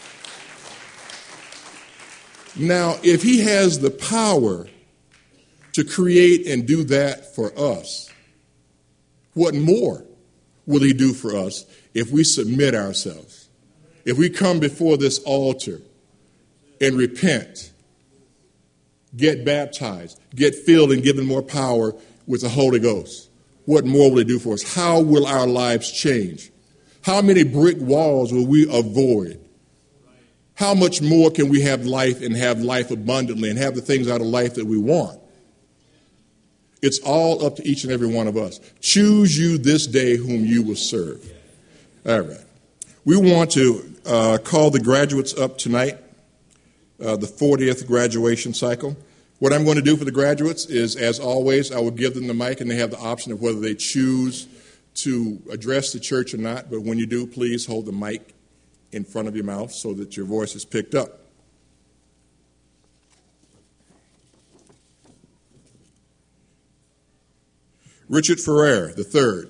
Now, if he has the power to create and do that for us, what more will he do for us if we submit ourselves? If we come before this altar and repent, get baptized, get filled and given more power with the Holy Ghost, what more will he do for us? How will our lives change? How many brick walls will we avoid? How much more can we have life and have life abundantly and have the things out of life that we want? It's all up to each and every one of us. Choose you this day whom you will serve. All right. We want to uh, call the graduates up tonight, uh, the fortieth graduation cycle. What I'm going to do for the graduates is, as always, I will give them the mic, and they have the option of whether they choose to address the church or not. But when you do, please hold the mic in front of your mouth so that your voice is picked up. Richard Ferrer, the third.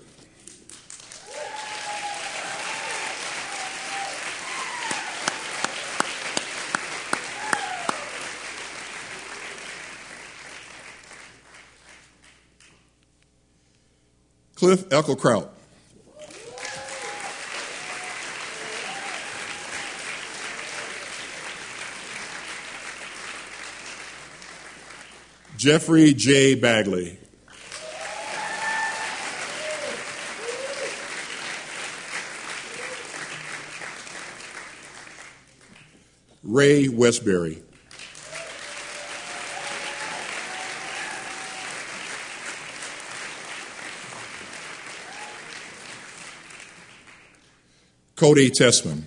Cliff Eckelkraut. Jeffrey J. Bagley. Ray Westbury. Cody Tessman.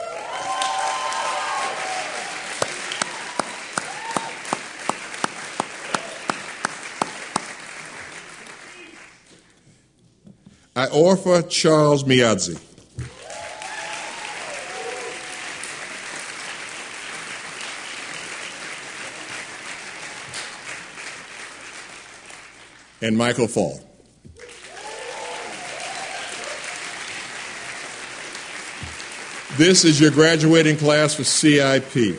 Iorfa Charles Miadzi. And Michael Fall. This is your graduating class for C I P.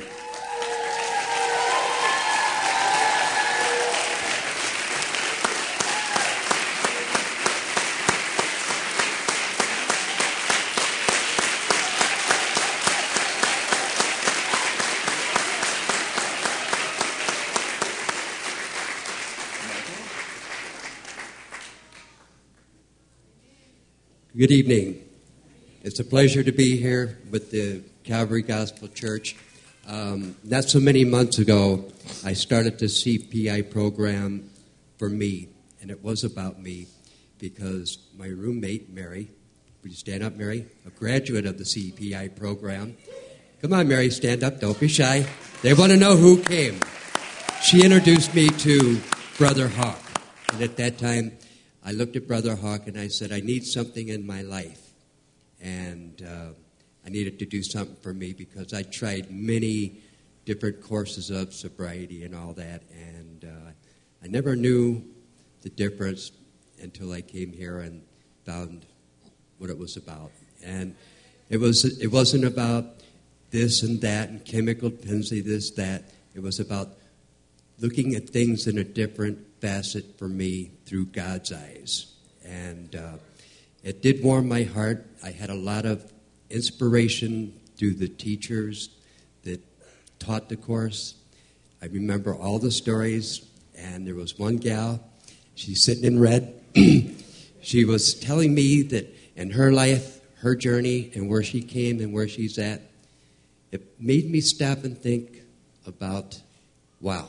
Good evening. It's a pleasure to be here with the Calvary Gospel Church. Um, not so many months ago, I started the C P I program for me, and it was about me because my roommate, Mary, would you stand up, Mary? A graduate of the C P I program. Come on, Mary, stand up. Don't be shy. They want to know who came. She introduced me to Brother Hawk, and at that time, I looked at Brother Hawk and I said, I need something in my life. And uh, I needed to do something for me because I tried many different courses of sobriety and all that. And uh, I never knew the difference until I came here and found what it was about. And it, was, it wasn't about this and that and chemical dependency, this, that. It was about looking at things in a different facet for me through God's eyes. And uh, it did warm my heart. I had a lot of inspiration through the teachers that taught the course. I remember all the stories, and there was one gal, she's sitting in red. She was telling me that in her life, her journey, and where she came and where she's at, it made me stop and think about, wow.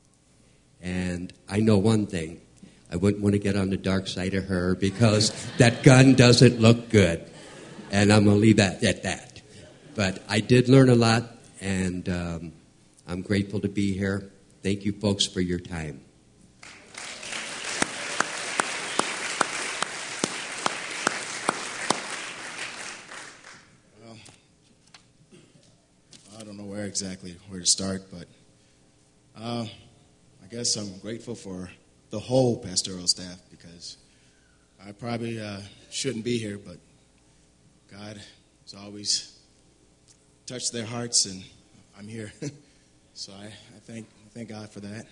And I know one thing. I wouldn't want to get on the dark side of her because that gun doesn't look good. And I'm going to leave that at that. But I did learn a lot, and um, I'm grateful to be here. Thank you, folks, for your time. Well, I don't know where exactly where to start, but uh, I I guess I'm grateful for the whole pastoral staff because I probably uh, shouldn't be here, but God has always touched their hearts, and I'm here. So I, I thank I thank God for that.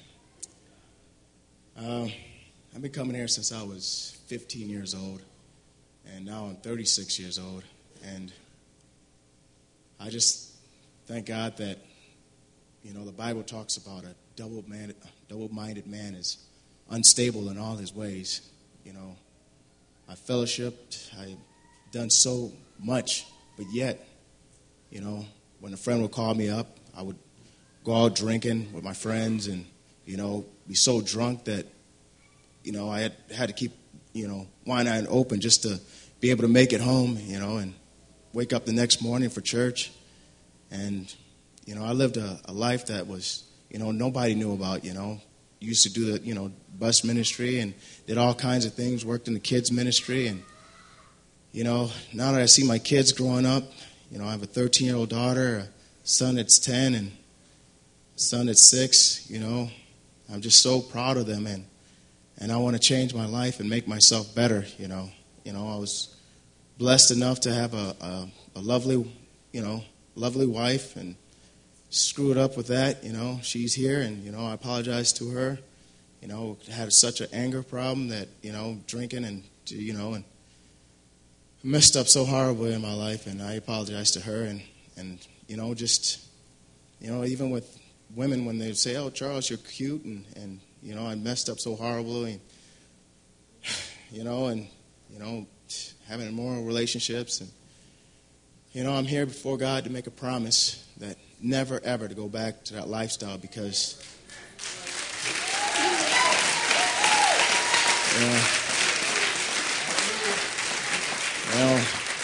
Um, I've been coming here since I was fifteen years old, and now I'm thirty-six years old, and I just thank God that, you know, the Bible talks about a double-minded, double-minded man is unstable in all his ways. You know, I fellowshipped, I've done so much, but yet, you know, when a friend would call me up, I would go out drinking with my friends and, you know, be so drunk that, you know, I had, had to keep, you know, one eye open just to be able to make it home, you know, and wake up the next morning for church. And, you know, I lived a, a life that was, you know, nobody knew about, you know. Used to do the, you know, bus ministry and did all kinds of things, worked in the kids ministry. And, you know, now that I see my kids growing up, you know, I have a thirteen-year-old daughter, a son that's ten, and a son that's six, you know. I'm just so proud of them, and and I want to change my life and make myself better, you know. You know, I was blessed enough to have a, a, a lovely, you know, lovely wife, and screwed up with that, you know. She's here, and, you know, I apologize to her. You know, had such an anger problem that, you know, drinking and, you know, and messed up so horribly in my life, and I apologize to her. And, and you know, just, you know, even with women when they say, oh, Charles, you're cute, and, and you know, I messed up so horribly, you know, and, you know, having immoral relationships. And, you know, I'm here before God to make a promise that never, ever to go back to that lifestyle because, you know, well,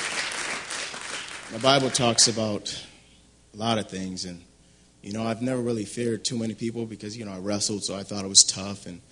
the Bible talks about a lot of things, and, you know, I've never really feared too many people because, you know, I wrestled, so I thought it was tough. And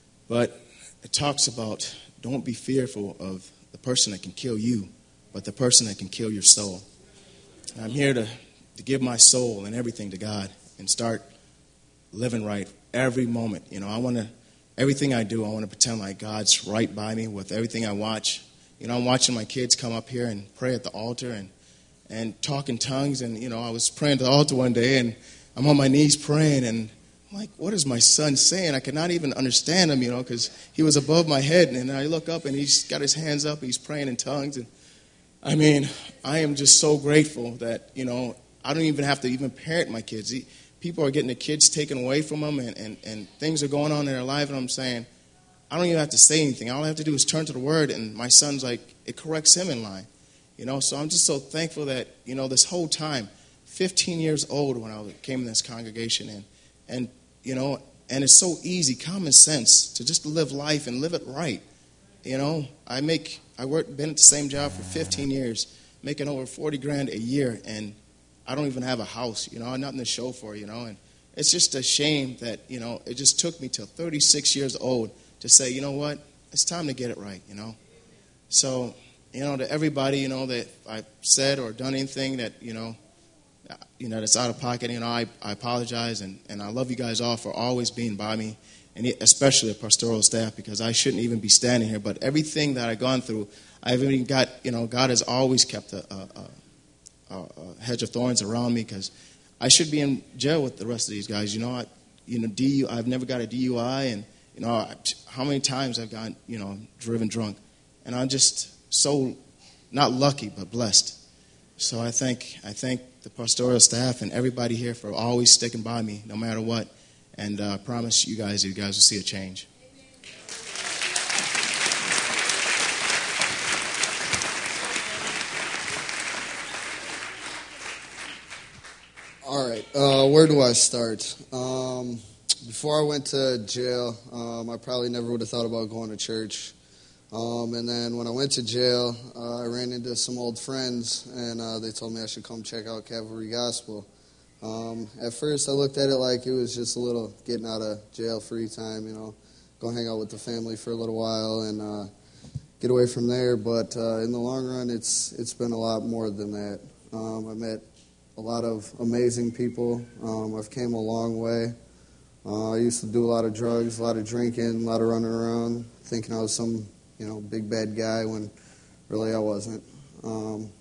but it talks about don't be fearful of the person that can kill you, but the person that can kill your soul. And I'm here to, to give my soul and everything to God and start living right every moment. You know, I want to, everything I do, I want to pretend like God's right by me with everything I watch. You know, I'm watching my kids come up here and pray at the altar and, and talk in tongues. And, you know, I was praying at the altar one day, and I'm on my knees praying, and I'm like, what is my son saying? I could not even understand him, you know, because he was above my head. And I look up, and he's got his hands up, he's praying in tongues. And, I mean, I am just so grateful that, you know, I don't even have to even parent my kids. People are getting the kids taken away from them, and, and, and things are going on in their life, and I'm saying, I don't even have to say anything. All I have to do is turn to the Word, and my son's like, it corrects him in line. You know, so I'm just so thankful that, you know, this whole time, fifteen years old when I came in this congregation, and, and you know, and it's so easy, common sense, to just live life and live it right. You know, I make, I worked, been at the same job for fifteen years, making over forty grand a year, and I don't even have a house, you know, nothing to show for, you know, and it's just a shame that, you know, it just took me till thirty-six years old to say, you know what, it's time to get it right, you know. So, you know, to everybody, you know, that I've said or done anything that, you know, you know, that's out of pocket, you know, I, I apologize, and, and I love you guys all for always being by me, and especially the pastoral staff, because I shouldn't even be standing here. But everything that I've gone through, I've even got, you know, God has always kept a, a, a, a hedge of thorns around me, because I should be in jail with the rest of these guys. You know, I, you know, D U, I've never got a D U I, and, you know, how many times I've gotten, you know, driven drunk. And I'm just so not lucky, but blessed. So I thank, I thank the pastoral staff and everybody here for always sticking by me, no matter what. And I uh, promise you guys, you guys will see a change. All right, uh, where do I start? Um, before I went to jail, um, I probably never would have thought about going to church. Um, and then when I went to jail, uh, I ran into some old friends, and uh, they told me I should come check out Calvary Gospel. Um, at first, I looked at it like it was just a little getting out of jail free time, you know, go hang out with the family for a little while and uh, get away from there. But uh, in the long run, it's it's been a lot more than that. Um, I met a lot of amazing people. Um, I've came a long way. Uh, I used to do a lot of drugs, a lot of drinking, a lot of running around, thinking I was some, you know, big bad guy when really I wasn't. Um,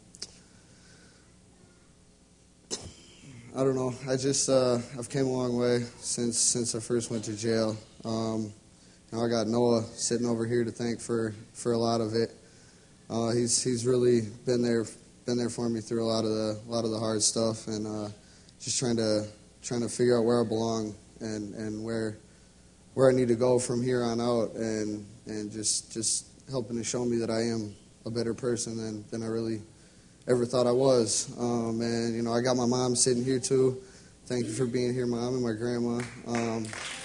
I don't know. I just uh, I've came a long way since since I first went to jail. Um, you know, I got Noah sitting over here to thank for, for a lot of it. Uh, he's he's really been there been there for me through a lot of the a lot of the hard stuff, and uh, just trying to trying to figure out where I belong and, and where where I need to go from here on out, and and just just helping to show me that I am a better person than, than I really ever thought I was. Um, and you know, I got my mom sitting here too. Thank you for being here, Mom, and my grandma. Um,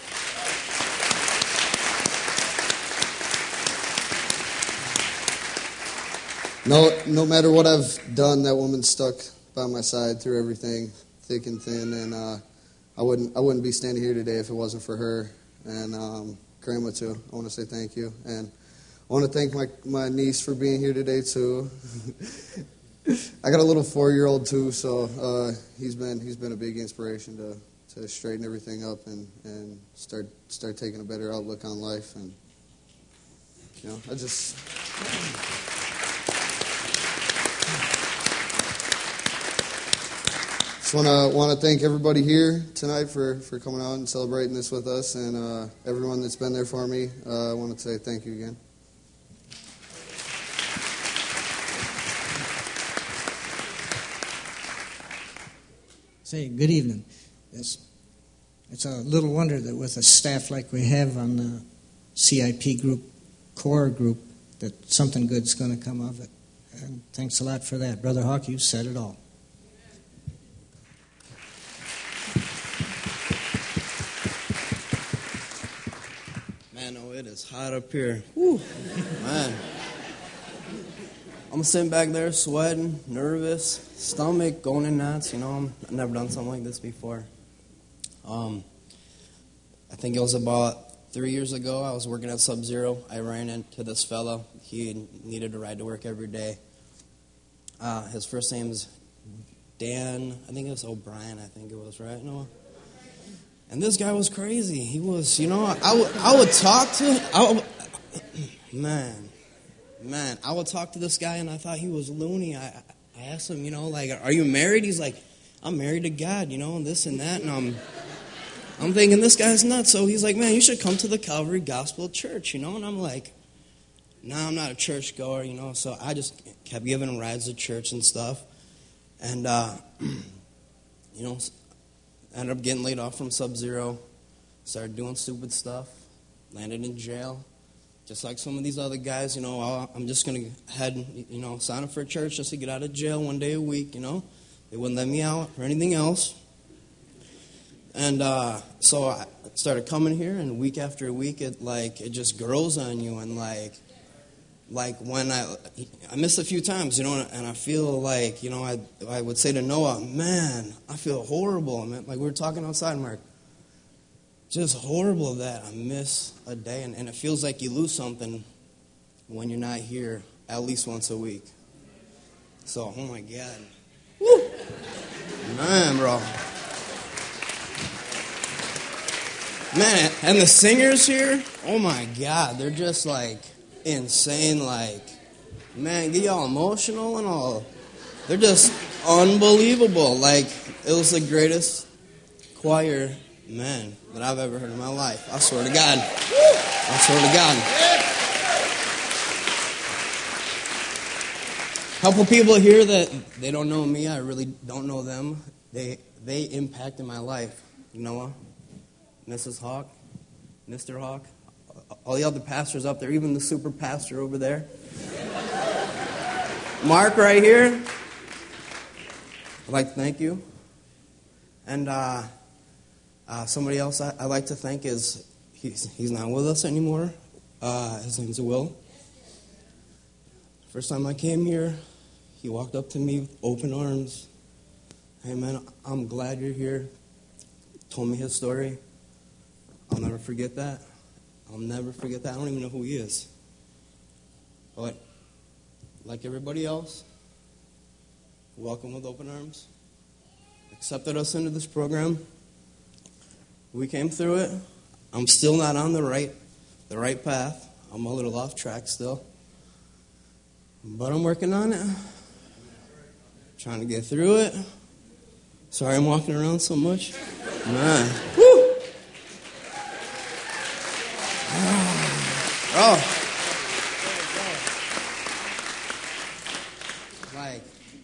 no, no matter what I've done, that woman stuck by my side through everything, thick and thin, and uh, I wouldn't I wouldn't be standing here today if it wasn't for her and um, Grandma too. I want to say thank you, and I want to thank my my niece for being here today too. I got a little four-year-old too, so uh, he's been he's been a big inspiration to, to straighten everything up and, and start start taking a better outlook on life. And you know, I just just want to want to thank everybody here tonight for, for coming out and celebrating this with us, and uh, everyone that's been there for me. Uh, I want to say thank you again. Say, good evening. It's, it's a little wonder that with a staff like we have on the C I P group, core group, that something good's going to come of it. And thanks a lot for that. Brother Hawk, you said it all. Man, oh, it is hot up here. Whew, man. I'm sitting back there sweating, nervous, stomach going in knots. You know, I'm, I've never done something like this before. Um, I think it was about three years ago. I was working at Sub-Zero. I ran into this fella. He needed a ride to work every day. Uh, his first name's Dan. I think it was O'Brien. I think it was, right, Noah? And this guy was crazy. He was, you know, I would, I would talk to him. I would, man. Man, I would talk to this guy, and I thought he was loony. I, I asked him, you know, like, are you married? He's like, I'm married to God, you know, and this and that. And I'm, I'm thinking, this guy's nuts. So he's like, man, you should come to the Calvary Gospel Church, you know. And I'm like, no, nah, I'm not a church goer, you know. So I just kept giving him rides to church and stuff. And, uh, you know, ended up getting laid off from Sub-Zero. Started doing stupid stuff. Landed in jail. Just like some of these other guys, you know, I'm just going to head, you know, sign up for a church just to get out of jail one day a week, you know. They wouldn't let me out or anything else. And uh, so I started coming here, and week after week, it, like, it just grows on you. And, like, like when I, I missed a few times, you know, and I feel like, you know, I, I would say to Noah, man, I feel horrible. Man. Like we were talking outside, Mark. Just horrible that I miss a day, and, and it feels like you lose something when you're not here at least once a week. So, oh my God. Woo! Man, bro. Man, and the singers here, oh my God, they're just like insane, like, man, get y'all emotional and all. They're just unbelievable. Like, it was the greatest choir, man, that I've ever heard in my life. I swear to God. I swear to God. Couple people here that they don't know me. I really don't know them. They they impacted my life. Noah, Missus Hawk, Mister Hawk, all the other pastors up there, even the super pastor over there. Mark right here. I'd like to thank you. And uh Uh, somebody else I, I like to thank is, he's, he's not with us anymore. Uh, his name's Will. First time I came here, he walked up to me with open arms. Hey man, I'm glad you're here. Told me his story. I'll never forget that. I'll never forget that. I don't even know who he is. But like everybody else, welcome with open arms. Accepted us into this program. We came through it. I'm still not on the right, the right path. I'm a little off track still. But I'm working on it. Trying to get through it. Sorry I'm walking around so much. Man. Woo! Oh. Like,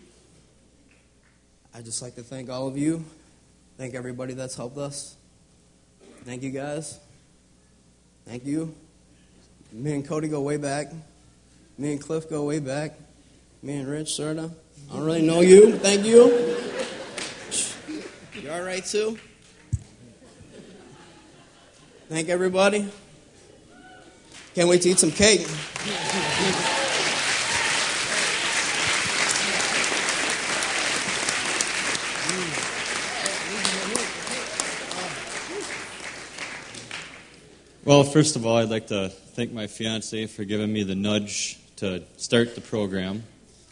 I'd just like to thank all of you. Thank everybody that's helped us. Thank you guys. Thank you. Me and Cody go way back. Me and Cliff go way back. Me and Rich, sorta. I don't really know you. Thank you. You all right, too? Thank everybody. Can't wait to eat some cake. Well, first of all, I'd like to thank my fiancée for giving me the nudge to start the program.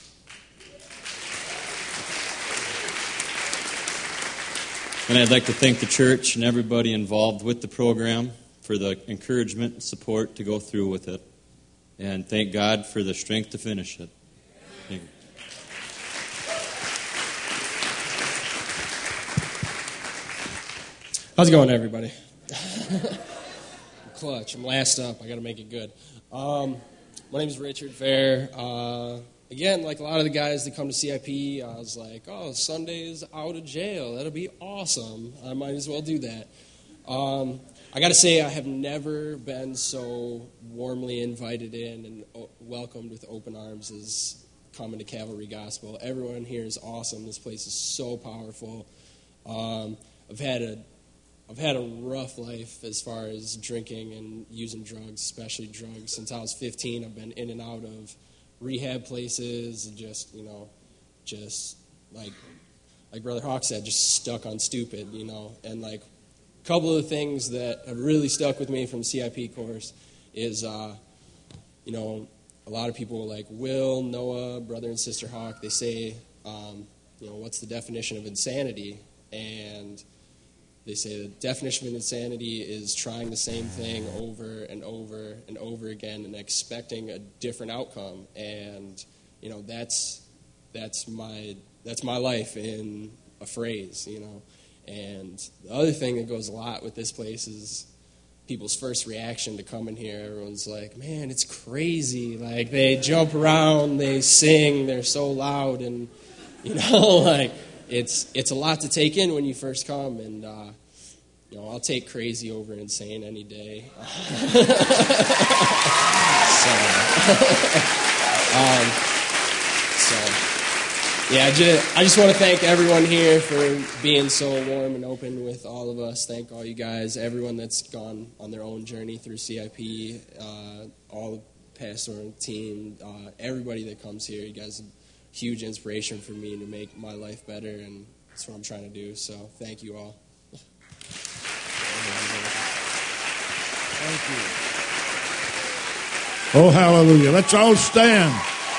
And I'd like to thank the church and everybody involved with the program for the encouragement and support to go through with it. And thank God for the strength to finish it. Thank you. How's it going, everybody? I'm clutch. I'm last up. I got to make it good. Um, my name is Richard Fair. Uh, again, like a lot of the guys that come to C I P, I was like, oh, Sunday's out of jail. That'll be awesome. I might as well do that. Um, I got to say, I have never been so warmly invited in and o- welcomed with open arms as coming to Calvary Gospel. Everyone here is awesome. This place is so powerful. Um, I've had a I've had a rough life as far as drinking and using drugs, especially drugs. Since I was fifteen, I've been in and out of rehab places and just, you know, just like like Brother Hawk said, just stuck on stupid, you know. And like a couple of the things that have really stuck with me from the C I P course is, uh, you know, a lot of people like Will, Noah, Brother and Sister Hawk, they say, um, you know, what's the definition of insanity? And they say the definition of insanity is trying the same thing over and over and over again and expecting a different outcome. And, you know, that's that's my that's my life in a phrase, you know. And the other thing that goes a lot with this place is people's first reaction to coming here. Everyone's like, man, it's crazy. Like, they jump around, they sing, they're so loud, and, you know, like, It's it's a lot to take in when you first come, and uh, you know, I'll take crazy over insane any day. so, um, so, yeah, just, I just want to thank everyone here for being so warm and open with all of us. Thank all you guys, everyone that's gone on their own journey through C I P, uh, all the pastoral team, uh, everybody that comes here. You guys huge inspiration for me to make my life better, and that's what I'm trying to do. So thank you all. Thank you. Oh, hallelujah. Let's all stand.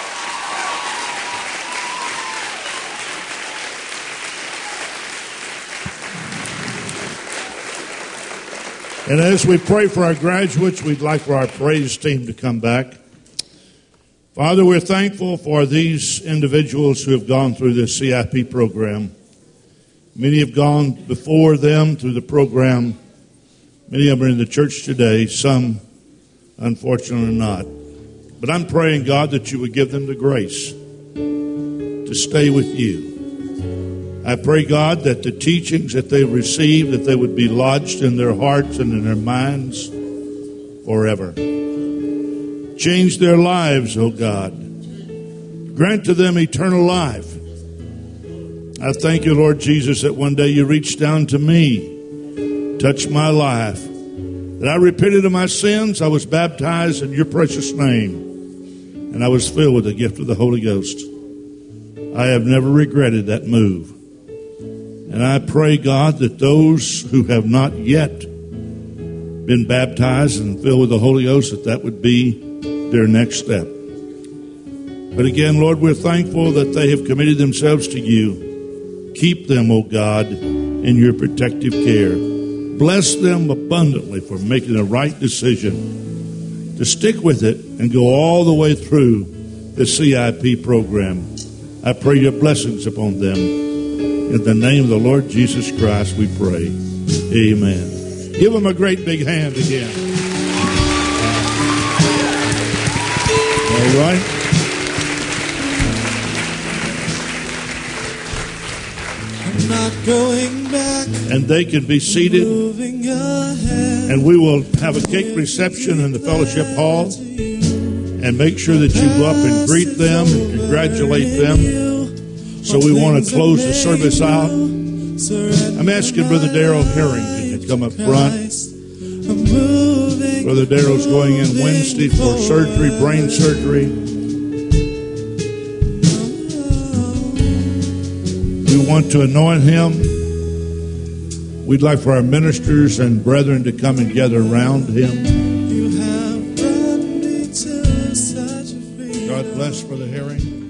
And as we pray for our graduates, we'd like for our praise team to come back. Father, we're thankful for these individuals who have gone through this C I P program. Many have gone before them through the program. Many of them are in the church today, some unfortunately not. But I'm praying, God, that you would give them the grace to stay with you. I pray, God, that the teachings that they receive, that they would be lodged in their hearts and in their minds forever. Change their lives, oh God. Grant to them eternal life. I thank you, Lord Jesus, that one day you reached down to me, touched my life, that I repented of my sins, I was baptized in your precious name, and I was filled with the gift of the Holy Ghost. I have never regretted that move. And I pray, God, that those who have not yet been baptized and filled with the Holy Ghost, that that would be their next step. But again, Lord, we're thankful that they have committed themselves to you. Keep them, O God, in your protective care. bless them abundantly for making the right decision to stick with it and go all the way through the C I P program. I pray your blessings upon them. In the name of the Lord Jesus Christ, we pray. Amen. Give them a great big hand again. All right. I'm not going back. And they can be seated. And we will have a cake reception in the fellowship hall. And make sure that you go up and greet them and congratulate them. So we want to close the service out. I'm asking Brother Darrell Harrington to come up front. Brother Darrell's going in Wednesday for surgery, brain surgery. We want to anoint him. We'd like for our ministers and brethren to come and gather around him. God bless Brother Herring.